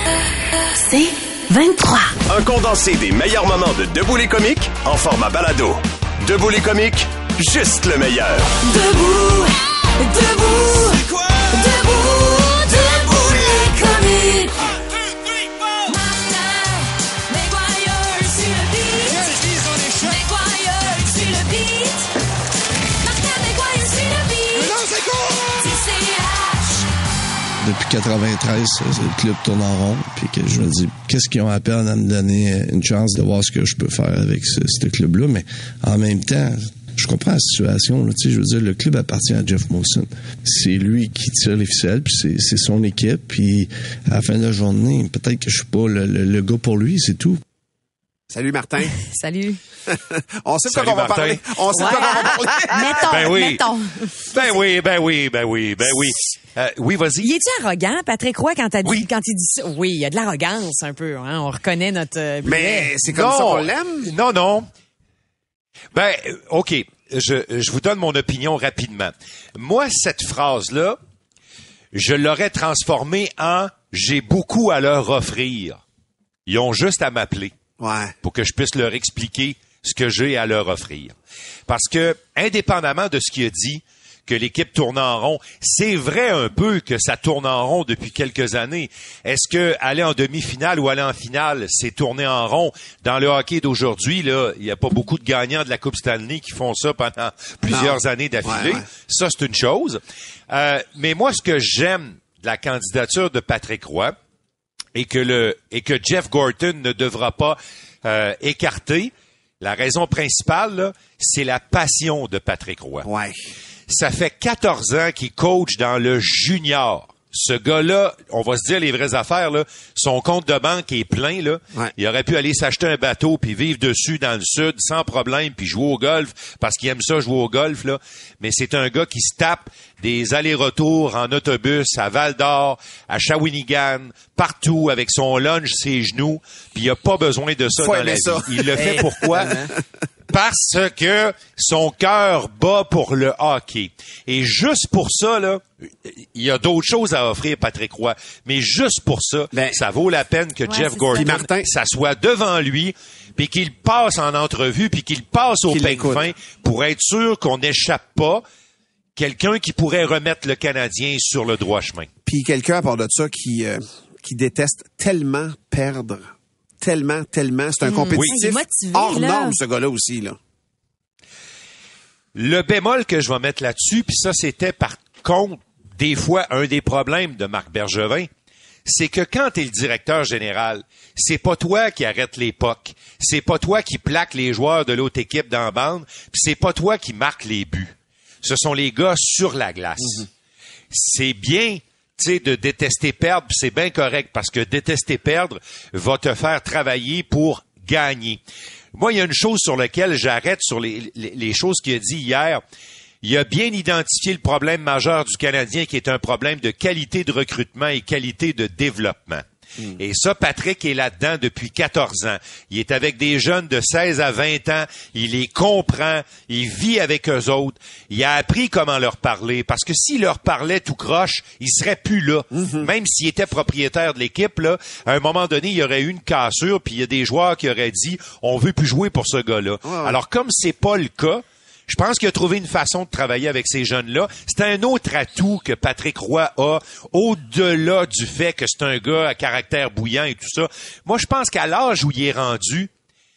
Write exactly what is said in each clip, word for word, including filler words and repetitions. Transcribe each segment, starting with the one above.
C'est vingt-trois. Un condensé des meilleurs moments de Debout les comiques en format balado. Debout les comiques, juste le meilleur. Debout, debout, c'est quoi? Debout, debout les comiques. Martin McGuire sur le beat. McGuire sur le beat. Martin McGuire sur le beat. Non, c'est quoi? D C H. Depuis quatre-vingt-treize, le club tourne en rond, puis que je me dis, qu'est-ce qu'ils ont à peine à me donner une chance de voir ce que je peux faire avec ce, ce club-là, mais en même temps, je comprends la situation, là, tu sais, je veux dire, le club appartient à Jeff Molson. C'est lui qui tire les ficelles, puis c'est, c'est son équipe, puis à la fin de la journée, peut-être que je suis pas le, le, le gars pour lui, c'est tout. Salut Martin. Salut. On sait de quoi Salut, on va Martin. parler. On sait de Ouais. quoi on va parler. Mettons, Ben oui. mettons. Ben oui, ben oui, ben oui, ben oui. Euh, oui, vas-y. Il est-tu arrogant, Patrick Roy, quand, t'as dit, Oui. quand il dit ça? Oui, il y a de l'arrogance un peu. Hein? On reconnaît notre... euh, Mais billet. c'est comme Non. ça qu'on l'aime. Non, non. Ben, euh, OK. Je, je vous donne mon opinion rapidement. Moi, cette phrase-là, je l'aurais transformée en « j'ai beaucoup à leur offrir ». Ils ont juste à m'appeler Ouais. pour que je puisse leur expliquer ce que j'ai à leur offrir. Parce que, indépendamment de ce qu'il a dit, que l'équipe tourne en rond, c'est vrai un peu que ça tourne en rond depuis quelques années. Est-ce que aller en demi-finale ou aller en finale, c'est tourner en rond? Dans le hockey d'aujourd'hui, là, il n'y a pas beaucoup de gagnants de la Coupe Stanley qui font ça pendant plusieurs Non. années d'affilée. Ouais, ouais. Ça, c'est une chose. Euh, mais moi, ce que j'aime de la candidature de Patrick Roy, et que le et que Jeff Gorton ne devra pas euh, écarter, la raison principale, là, c'est la passion de Patrick Roy. Ouais. Ça fait quatorze ans qu'il coach dans le junior. Ce gars-là, on va se dire les vraies affaires, là, son compte de banque est plein, là. Ouais. Il aurait pu aller s'acheter un bateau puis vivre dessus dans le sud sans problème puis jouer au golf parce qu'il aime ça jouer au golf, là. Mais c'est un gars qui se tape des allers-retours en autobus à Val-d'Or, à Shawinigan, partout avec son lunch, ses genoux, puis il a pas besoin de ça Faut dans la aimer vie. ça. Il le fait pourquoi? Parce que son cœur bat pour le hockey. Et juste pour ça, là, il y a d'autres choses à offrir, Patrick Roy. Mais juste pour ça, Ben, ça vaut la peine que ouais, Jeff c'est Gorton ça. Puis Martin- s'assoie devant lui, puis qu'il passe en entrevue, puis qu'il passe au Qu'il peigne l'écoute. fin pour être sûr qu'on n'échappe pas quelqu'un qui pourrait remettre le Canadien sur le droit chemin. Puis quelqu'un à part de ça qui euh, qui déteste tellement perdre. Tellement, tellement. C'est un compétitif Il est motivé, hors là. norme, ce gars-là aussi, là. Le bémol que je vais mettre là-dessus, puis ça, c'était par contre, des fois, un des problèmes de Marc Bergevin, c'est que quand t'es le directeur général, c'est pas toi qui arrête les pucks, c'est pas toi qui plaque les joueurs de l'autre équipe dans la bande, puis c'est pas toi qui marque les buts. Ce sont les gars sur la glace. Mm-hmm. C'est bien, tu sais, de détester perdre, puis c'est bien correct, parce que détester perdre va te faire travailler pour gagner. Moi, il y a une chose sur laquelle j'arrête sur les, les, les choses qu'il a dit hier. Il a bien identifié le problème majeur du Canadien qui est un problème de qualité de recrutement et qualité de développement. Mm. Et ça, Patrick est là-dedans depuis quatorze ans. Il est avec des jeunes de seize à vingt ans. Il les comprend. Il vit avec eux autres. Il a appris comment leur parler. Parce que s'il leur parlait tout croche, il serait plus là. Mm-hmm. Même s'il était propriétaire de l'équipe, là, à un moment donné, il y aurait eu une cassure, puis il y a des joueurs qui auraient dit « On veut plus jouer pour ce gars-là. Ouais, ouais. » Alors, comme c'est pas le cas, je pense qu'il a trouvé une façon de travailler avec ces jeunes-là. C'est un autre atout que Patrick Roy a, au-delà du fait que c'est un gars à caractère bouillant et tout ça. Moi, je pense qu'à l'âge où il est rendu,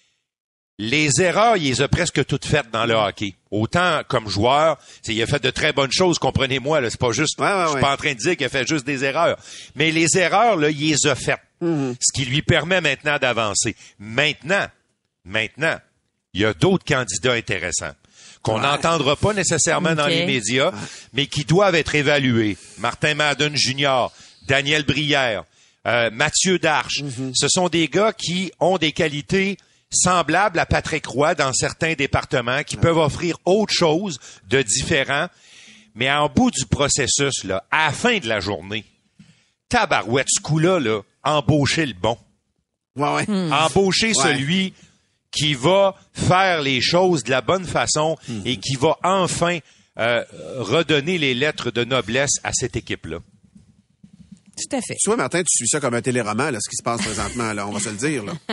les erreurs, il les a presque toutes faites dans le hockey. Autant comme joueur, c'est, il a fait de très bonnes choses, comprenez-moi. Là, c'est pas juste, Ouais, ouais, je suis ouais. pas en train de dire qu'il a fait juste des erreurs. Mais les erreurs, là, il les a faites. Mm-hmm. Ce qui lui permet maintenant d'avancer. Maintenant, maintenant, il y a d'autres candidats intéressants qu'on Ouais. n'entendra pas nécessairement dans Ok. les médias, mais qui doivent être évalués. Martin Madden Junior, Daniel Brière, euh, Mathieu Darche. Mm-hmm. Ce sont des gars qui ont des qualités semblables à Patrick Roy dans certains départements, qui peuvent offrir autre chose de différent. Mais en bout du processus, là, à la fin de la journée, tabarouette, ce coup-là, là, embaucher le bon. Ouais, ouais. Hmm. Embaucher Ouais. celui qui va faire les choses de la bonne façon mm-hmm. et qui va enfin euh, redonner les lettres de noblesse à cette équipe-là. Tout à fait. Tu vois, Martin, tu suis ça comme un téléroman, là, ce qui se passe présentement, là. On va se le dire, là.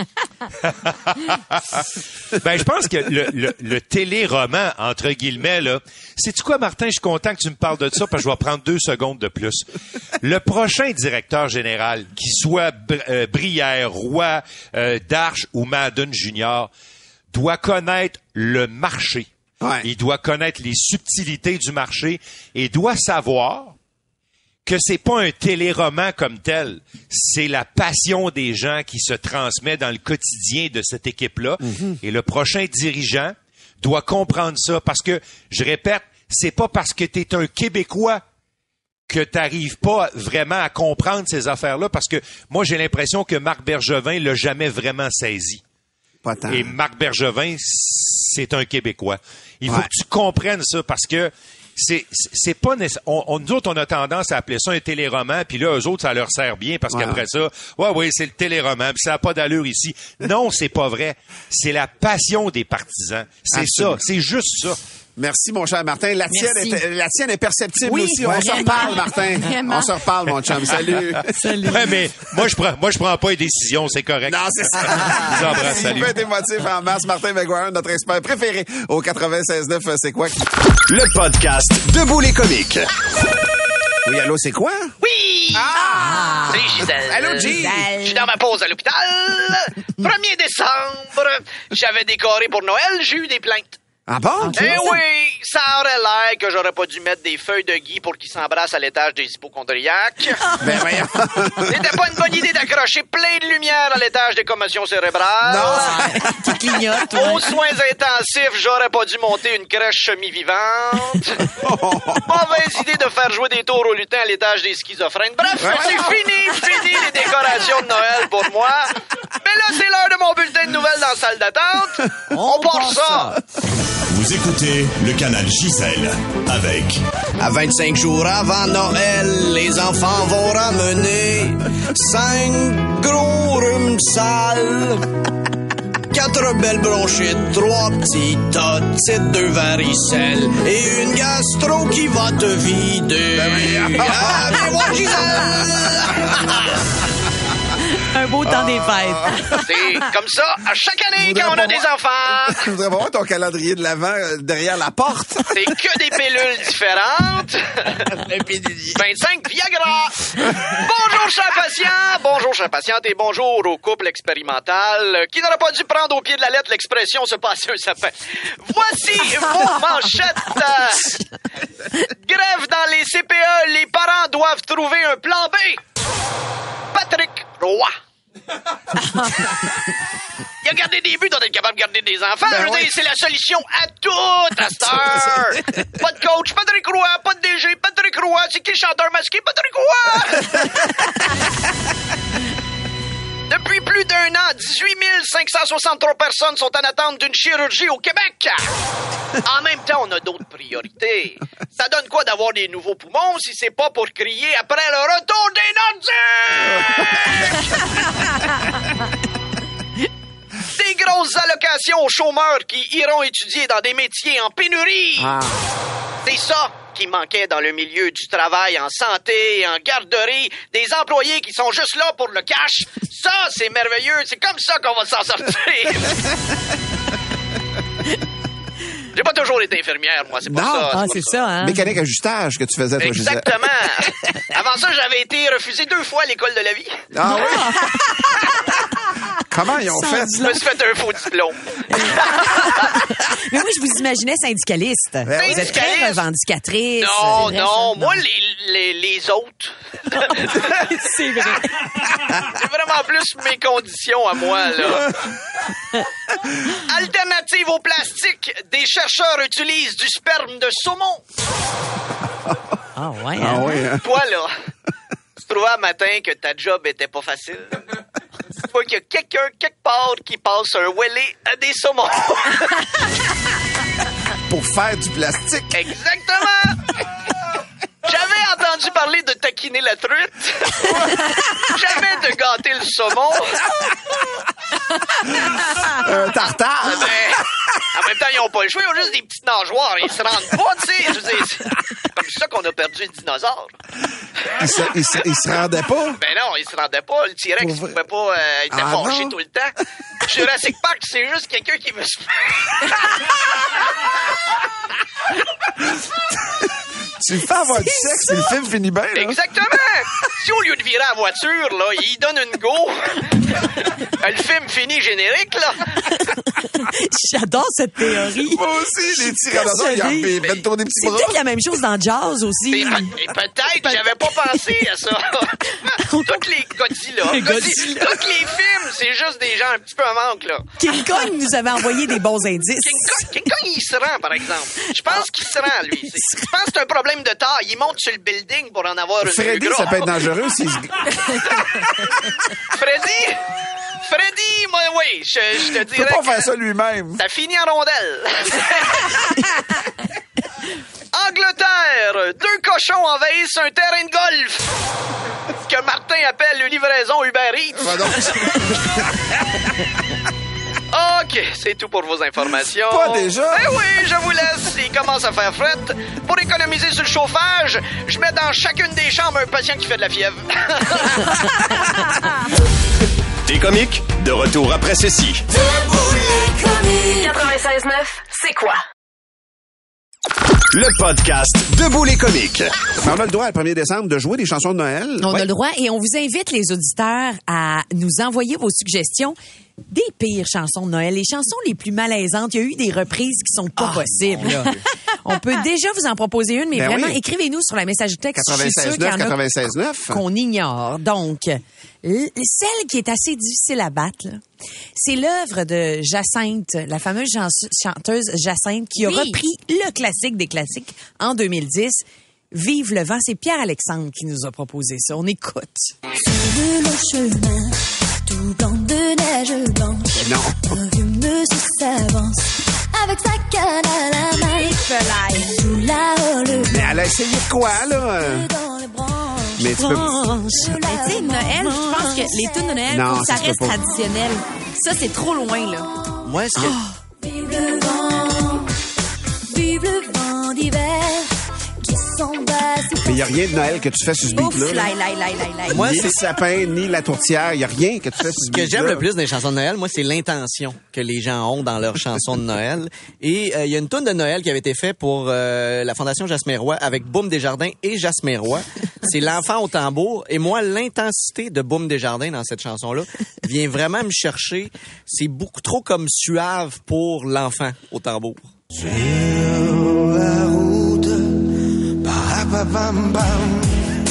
Ben, je pense que le, le, le téléroman, entre guillemets, là, sais-tu quoi, Martin? Je suis content que tu me parles de ça parce que je vais prendre deux secondes de plus. Le prochain directeur général, qu'il soit euh, Brière, Roy, euh, Darche ou Madden Junior, doit connaître le marché. Ouais. Il doit connaître les subtilités du marché et doit savoir que c'est pas un téléroman comme tel, c'est la passion des gens qui se transmet dans le quotidien de cette équipe-là. Mm-hmm. Et le prochain dirigeant doit comprendre ça parce que, je répète, c'est pas parce que tu es un Québécois que tu n'arrives pas vraiment à comprendre ces affaires-là parce que moi, j'ai l'impression que Marc Bergevin l'a jamais vraiment saisi. Pas tant. Et Marc Bergevin, c'est un Québécois. Il faut ouais. que tu comprennes ça parce que c'est c'est pas nécessaire. On, on, nous autres, on a tendance à appeler ça un téléroman, puis là, eux autres, ça leur sert bien parce ouais. qu'après ça, ouais, ouais, c'est le téléroman, puis ça n'a pas d'allure ici. Non, c'est pas vrai. C'est la passion des partisans. C'est Absolument. ça. C'est juste ça. Merci, mon cher Martin. La tienne, est, la tienne est perceptible oui, aussi. On se reparle, Martin. Vraiment. On se reparle, mon chum. Salut. Salut. Ouais, mais moi, je prends, moi, je prends pas les décisions. C'est correct. Non, c'est ça. Je vous embrasse. Salut. Il peut être émotif en masse. Martin McGuire, notre expert préféré au quatre-vingt-seize neuf. C'est quoi? Le podcast Debout les comiques. Oui, allô, c'est quoi? Oui! Ah! C'est Gisèle. Allô, G! Je suis dans ma pause à l'hôpital. premier décembre, j'avais décoré pour Noël, j'ai eu des plaintes. Ah bon? Eh oui, ça aurait l'air que j'aurais pas dû mettre des feuilles de gui pour qu'ils s'embrassent à l'étage des hypochondriaques. Ben voyons. C'était pas une bonne idée d'accrocher plein de lumière à l'étage des commotions cérébrales. Non. Qui clignote. Aux soins intensifs, j'aurais pas dû monter une crèche semi-vivante. Mauvaise idée de faire jouer des tours au lutin à l'étage des schizophrènes. Bref, c'est fini, fini les décorations de Noël pour moi. Mais là, c'est l'heure de mon bulletin de nouvelles dans la salle d'attente. On, On part ça. Vous écoutez le canal Gisèle avec... À vingt-cinq jours avant Noël, les enfants vont ramener cinq gros rhumes sales, quatre belles bronchites, trois petits otites, deux varicelles et une gastro qui va te vider. Ah, viens voir Gisèle! Un beau temps des fêtes. C'est comme ça à chaque année quand on a des enfants. Je voudrais voir ton calendrier de l'Avent euh, derrière la porte. C'est que des pilules différentes. vingt-cinq Viagra. Bonjour, chers patients. Bonjour, chers patientes, et bonjour au couple expérimental qui n'aurait pas dû prendre au pied de la lettre l'expression se passer un sapin. Voici vos manchettes. Grève dans les C P E. Les parents doivent trouver un plan B. Patrick Roy. Il a gardé des buts, on est capable de garder des enfants. Ben je veux oui. dire, c'est la solution à tout à cette heure. Pas de coach, Patrick Roy, pas de D G, Patrick Roy. C'est qui le chanteur masqué? Patrick Roy! Depuis plus d'un an, dix-huit mille cinq cent soixante-trois personnes sont en attente d'une chirurgie au Québec. En même temps, on a d'autres priorités. Ça donne quoi d'avoir des nouveaux poumons si c'est pas pour crier après le retour des Nordiques? Des grosses allocations aux chômeurs qui iront étudier dans des métiers en pénurie. Ah. C'est ça qui manquait dans le milieu du travail, en santé, en garderie, des employés qui sont juste là pour le cash. Ça, c'est merveilleux. C'est comme ça qu'on va s'en sortir. J'ai pas toujours été infirmière, moi, c'est pour Non. ça. Ah, pour c'est ça, hein? Mécanique ajustage que tu faisais, toi, Gisèle. Exactement. Avant ça, j'avais été refusé deux fois à l'école de la vie. Ah oui? Comment ils ont fait? Je me suis fait un faux diplôme. Mais oui, je vous imaginais syndicaliste. Ben Vous oui. êtes très revendicatrice. Non, C'est vrai, non, ça? moi, les, les, les autres. C'est vrai. C'est vraiment plus mes conditions à moi, là. Alternative au plastique, des chercheurs utilisent du sperme de saumon. Ah ouais. Ah hein? oui, hein? Toi, là, tu trouvais un matin que ta job était pas facile. Tu vois qu'il y a quelqu'un, quelque part, qui passe un wellé à des saumons. Pour faire du plastique. Exactement! J'avais entendu parler de taquiner la truite. Jamais de gâter le saumon. Un tartare. Mais en même même temps, ils n'ont pas le choix. Ils ont juste des petites nageoires. Ils se rendent pas, tu sais. Je veux dire, c'est comme ça qu'on a perdu le dinosaure. Il se, il se, il se rendait pas? Ben non, il se rendait pas. Le T-Rex, il pouvait pas... Euh, il était Ah fâché non? tout le temps. Jurassic Park, c'est juste quelqu'un qui veut se... Tu le fais avoir du sexe et le film finit bien, là. Exactement! Si au lieu de virer la voiture, là, il donne une go, le film finit générique, là. J'adore cette théorie. Moi aussi, les tyrannosaures, ils ont fait ben tourner des petits C'est bras. peut-être la même chose dans Jazz aussi. Et, et peut-être, j'avais pas pensé à ça. Toutes les Godzilla, Godzilla, tous les films, c'est juste des gens un petit peu en manque, là. King Kong nous avait envoyé des bons indices. King Kong, King Kong, il se rend, par exemple. Je pense qu'il se rend, lui. C'est- Je pense que c'est un problème de taille. Il monte sur le building pour en avoir une Freddy, plus ça grosse. peut être dangereux s'il se... Freddy? Freddy, moi, oui, je, je te Il dirais peut pas que faire ça lui-même. ça finit en rondelle. Angleterre, deux cochons envahissent un terrain de golf que Martin appelle une livraison Uber Eats. Va donc. OK, c'est tout pour vos informations. Pas déjà? Eh oui, je vous laisse. Il commence à faire fret. Pour économiser sur le chauffage, je mets dans chacune des chambres un patient qui fait de la fièvre. T'es comique? De retour après ceci. quatre-vingt-seize neuf, c'est quoi? Le podcast Debout les comiques. Mais on a le droit, le premier décembre, de jouer des chansons de Noël. On Ouais. a le droit et on vous invite, les auditeurs, à nous envoyer vos suggestions des pires chansons de Noël, les chansons les plus malaisantes. Il y a eu des reprises qui sont pas possibles. On peut déjà vous en proposer une, mais Ben vraiment, oui. écrivez-nous sur la messagerie texte. Je suis sûre quatre-vingt-seize qu'il y neuf, en a quatre-vingt-seize neuf. qu'on ignore. Donc, l- celle qui est assez difficile à battre, là, c'est l'œuvre de Jacinthe, la fameuse chan- chanteuse Jacinthe, qui a Oui. repris le classique des classiques en deux mille dix. Vive le vent, c'est Pierre-Alexandre qui nous a proposé ça. On écoute. Sur le long chemin, tout blanc de neige blanche, Non. un vieux monsieur s'avance avec sa canne à la main. Tout là-haut, le Mais elle a essayé quoi, là? dans les branches. Mais tu peux... Mais tu sais, Noël, je pense que les tunes de Noël, Non, faut que ça ça se reste peut pas. traditionnel. Ça, c'est trop loin, là. Moi, ce que... Vive le vent, vive le vent d'hiver qui s'en va si Mais il n'y a rien de Noël que tu fais sur ce Ouf, beat-là. laï, laï, laï, laï, laï. Moi, Ni c'est le sapin, ni la tourtière. Il n'y a rien que tu fais sur ce Ce que beat-là. j'aime le plus des chansons de Noël, moi, c'est l'intention que les gens ont dans leurs chansons de Noël. Et euh, il y a une toune de Noël qui avait été faite pour euh, la Fondation Jasmin-Roy avec Boum Desjardins et Jasmin-Roy. C'est l'enfant au tambour. Et moi, l'intensité de Boum Desjardins dans cette chanson-là vient vraiment me chercher. C'est beaucoup trop comme suave pour l'enfant au tambour. Sur la route, parapapam-pam.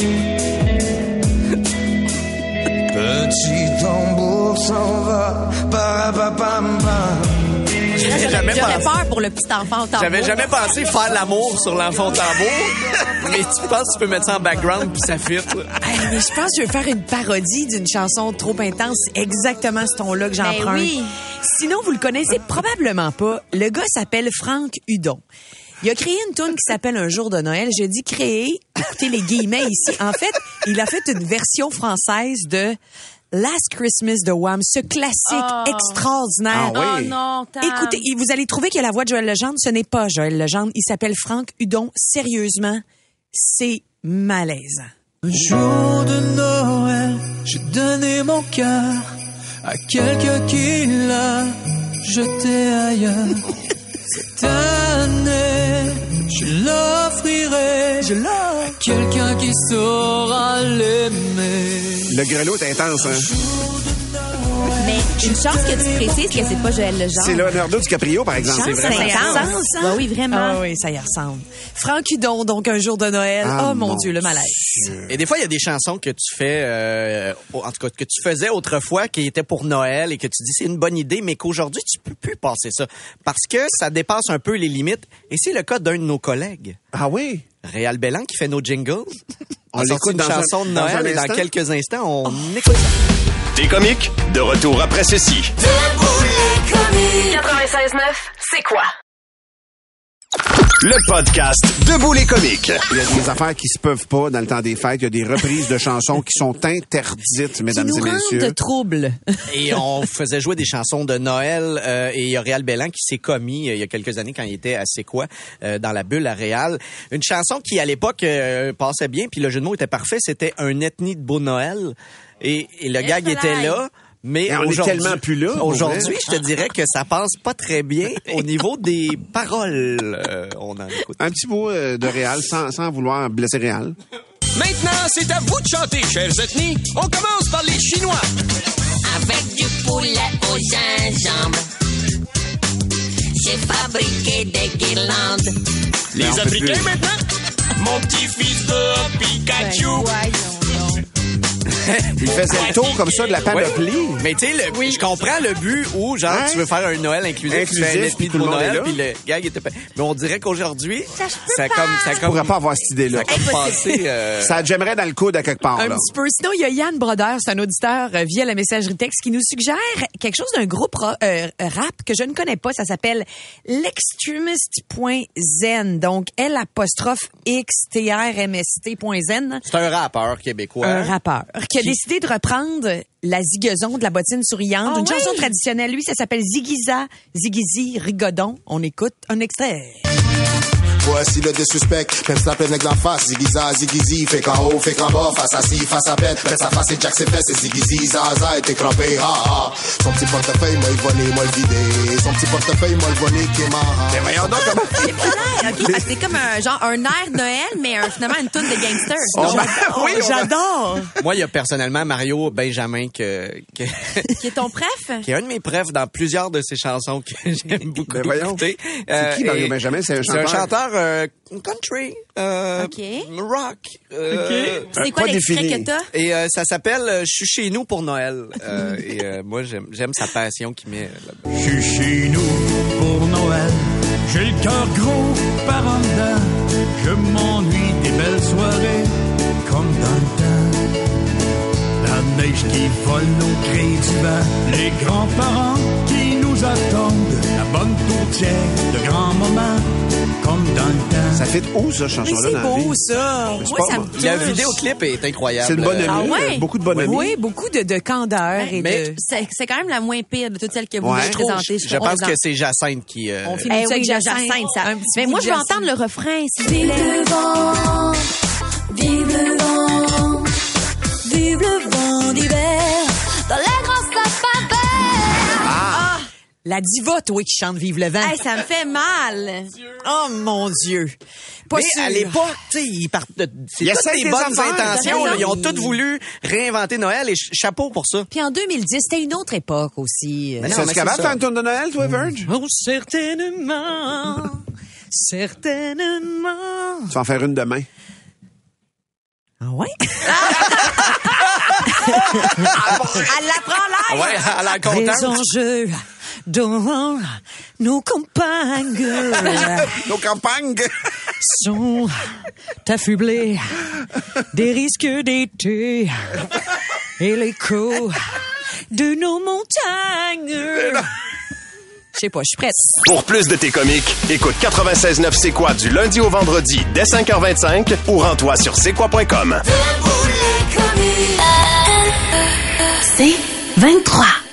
Petit tambour s'en va, parapapam-pam. J'avais jamais J'aurais pensé, peur pour le petit enfant au tambour. j'avais jamais pensé faire l'amour sur l'enfant au tambour. Mais tu penses que tu peux mettre ça en background puis ça fit. Hey, mais je pense que je vais faire une parodie d'une chanson trop intense. C'est exactement ce ton-là que Ben j'emprunte. oui. Sinon, vous le connaissez probablement pas. Le gars s'appelle Franck Hudon. Il a créé une tune qui s'appelle Un jour de Noël. Je dis créer, écoutez les guillemets ici. En fait, il a fait une version française de Last Christmas de Wham, ce classique Oh. extraordinaire. Ah Oh oui. non, Tam. Écoutez, et vous allez trouver que la voix de Joël Legendre, ce n'est pas Joël Legendre. Il s'appelle Franck Hudon. Sérieusement, c'est malaisant. Un jour de Noël, j'ai donné mon cœur à quelqu'un qui l'a jeté ailleurs. Cette année, je l'offrirai Je l'ai. à quelqu'un qui saura l'aimer. Le grelot est intense, hein? Mais une chance que tu précises que c'est pas Joël Legendre. C'est Leonardo DiCaprio, par exemple. Chance, C'est vraiment ça y ça. ressemble, ça. Ouais, oui, vraiment. Ah oui, ça y ressemble. Franck Hudon, donc Un jour de Noël. Ah, oh mon mon Dieu, le malaise. Et des fois, il y a des chansons que tu fais, euh, en tout cas, que tu faisais autrefois, qui étaient pour Noël et que tu dis c'est une bonne idée, mais qu'aujourd'hui, tu peux plus passer ça. Parce que ça dépasse un peu les limites. Et c'est le cas d'un de nos collègues, Ah oui? Réal Bellan, qui fait nos jingles. On On sorti l'écoute une dans un- chanson de dans Noël un et dans instant? quelques instants, on écoute ça. T'es comique? De retour après ceci. quatre-vingt-seize neuf, c'est quoi? le podcast Debout les comiques. Il y a des affaires qui se peuvent pas dans le temps des fêtes. Il y a des reprises de chansons qui sont interdites, mesdames qui nous et messieurs. rendent troubles. Et on faisait jouer des chansons de Noël euh, et il y a Réal Bellan qui s'est commis euh, il y a quelques années quand il était à C'est quoi euh, dans la bulle à Réal. Une chanson qui à l'époque euh, passait bien puis le jeu de mots était parfait. C'était un ethnie de beau Noël et, et le gag était là. Mais on est tellement plus là. Aujourd'hui, je te dirais que ça passe pas très bien au niveau des paroles. Euh, on en écoute. Un petit mot euh, de Réal sans, sans vouloir blesser Réal. Maintenant, c'est à vous de chanter, chers ethnies. On commence par les Chinois. Avec du poulet au gingembre, j'ai fabriqué des guirlandes. Les Non, Africains maintenant. Mon petit-fils veut un Pikachu. Il faisait le tour comme ça de la panoplie. Ouais. Mais tu sais, le- Oui. je comprends le but où, genre, Hein? tu veux faire un Noël inclusif, Inclusif, tu fais un puis ethnie de tout le beau monde est Noël, là. puis le gag était pas... Mais on dirait qu'aujourd'hui, Ça, je peux ça a pas. comme... Ça a Je comme... pourrais pas avoir cette idée-là. Ça a comme passé... euh, Ça j'aimerais dans le coude à quelque part. Un Là. petit peu. Sinon, il y a Yann Brodeur, c'est un auditeur euh, via la messagerie texte qui nous suggère quelque chose d'un groupe ra- euh, rap que je ne connais pas. Ça s'appelle l'extremist.zen. Donc, L apostrophe X T R M S T.zen. C'est un rappeur québécois. Un rappeur qui a Qui- décidé de reprendre la zigoson de la bottine souriante, Ah une oui? chanson traditionnelle. Lui, ça s'appelle Ziguiza, Ziguizi, Rigodon. On écoute un extrait. Voici le désuspect, même ça plein d'en face. Ziggiza, ziggizi, fait qu'en haut, fait qu'en bas, face assis, face à bête, pète sa face et Jack ses fesses, et ziggizi, zaza, et t'es crampé, ha ha. Son petit portefeuille, moi le volé, moi le vidé. Son petit portefeuille, moi le volé, qui est marrant. Mais voyons donc comment... C'est pas l'air, OK? Ah, c'est comme un genre un air de Noël, mais un, finalement une toune de gangster. Oh, Non, ben, oui, on- J'adore. Moi, il y a personnellement Mario Benjamin que, que Qui est ton préf? qui est un de mes préfs dans plusieurs de ses chansons que j'aime beaucoup Ben voyons. écouter. C'est qui, Mario et Benjamin? C'est un C'est un chanteur? chanteur euh, country, euh, OK. rock. euh, C'est quoi pas l'extrait défini. que t'as? Et euh, ça s'appelle euh, Je suis chez nous pour Noël. Euh, et euh, moi, j'aime j'aime sa passion qu'il met là-dedans. Je suis chez nous pour Noël. J'ai le cœur gros par en dedans. Je m'ennuie des belles soirées comme dans le temps. La neige qui vole nos cris d'hiver. Les grands-parents qui nous attendent. La bonne tourtière de grands moments comme dans le temps. Ça fait où, ça, Mais chanson-là, c'est dans la beau, vie? ça. c'est Moi, pas ça moi. me touche. Le vidéoclip est incroyable. C'est une bonne amie. Ah ouais? euh, Beaucoup de bonnes amies. Oui, beaucoup de, de candeur et Mais- de... C'est c'est quand même la moins pire de toutes celles que vous Ouais. avez présentées. Je pense que c'est Jacinthe qui... euh, On finit Eh ça oui, avec Jacinthe, Jacinthe, ça. un petit Mais bout moi, de je veux Jacinthe. entendre le refrain, s'il vous Vive plaît. le vent, vive le vent, vive le vent d'hiver, dans les grands sapins verts. Ah! La diva, toi, qui chante Vive le vent. Hey, ça me fait mal. Oh, mon Dieu. Pas mais sûr. à l'époque, tu sais, ils partent de... C'est Il toutes essaie des des bonnes affaires. intentions. T'as là. Ils ont raison. tous voulu réinventer Noël et ch- chapeau pour ça. Puis en deux mille dix, c'était une autre époque aussi. Mais non, C'est mais capable c'est de ça. faire une tourne de Noël, toi, Verge? Oh, certainement. Certainement. Tu vas en faire une demain. Ah ouais? Elle l'apprend Ah l'air. ouais, à la Les contente. enjeux dans nos campagnes Nos campagnes. sont affublés des risques d'été et l'écho de nos montagnes. Je sais pas, je suis prête. Pour plus de tes comiques, écoute quatre-vingt-seize neuf C'est quoi du lundi au vendredi dès cinq heures vingt-cinq ou rends-toi sur c'est quoi point com. C'est vingt-trois.